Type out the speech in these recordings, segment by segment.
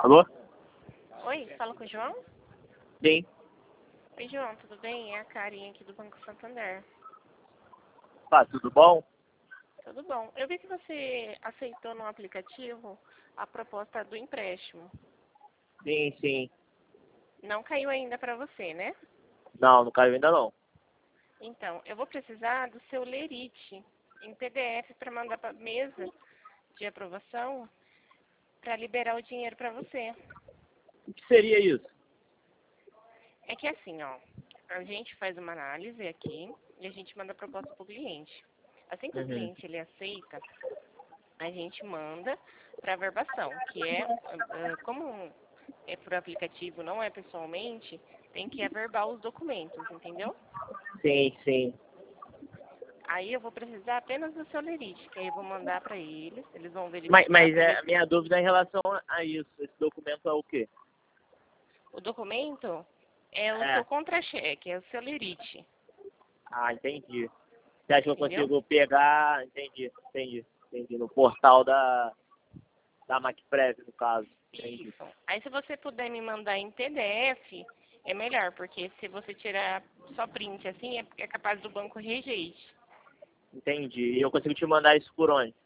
Alô? Oi, fala com o João? Sim. Oi, João, tudo bem? É a Karin aqui do Banco Santander. Tudo bom? Tudo bom. Eu vi que você aceitou no aplicativo a proposta do empréstimo. Sim, sim. Não caiu ainda para você, né? Não caiu ainda não. Então, eu vou precisar do seu lerite em PDF para mandar para a mesa de aprovação para liberar o dinheiro para você. O que seria isso? É que assim, ó, a gente faz uma análise aqui e a gente manda a proposta para o cliente. Assim que o Uhum. cliente ele aceita, a gente manda para a verbação, que é, como é por aplicativo, não é pessoalmente, tem que averbar os documentos, entendeu? Sim, sim. Aí eu vou precisar apenas do seu lerite, que aí eu vou mandar para eles vão Mas, verificar mas para ver a se minha dúvida é em relação a isso. Esse documento é o quê? o documento é o seu É. contra-cheque, é o seu lerite, Entendi. Você acha que eu entendeu? consigo pegar? Entendi. No portal da Macprev, no caso. Entendi. Isso. Aí se você puder me mandar em PDF, é melhor, porque se você tirar só print assim, é capaz do banco rejeite. Entendi. E eu consigo te mandar isso por onde?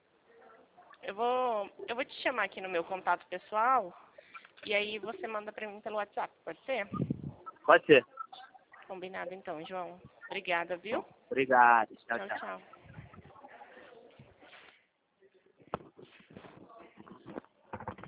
Eu vou te chamar aqui no meu contato pessoal e aí você manda para mim pelo WhatsApp, pode ser? Pode ser. Combinado então, João. Obrigada, viu? Obrigado. Tchau, Tchau, tchau. tchau.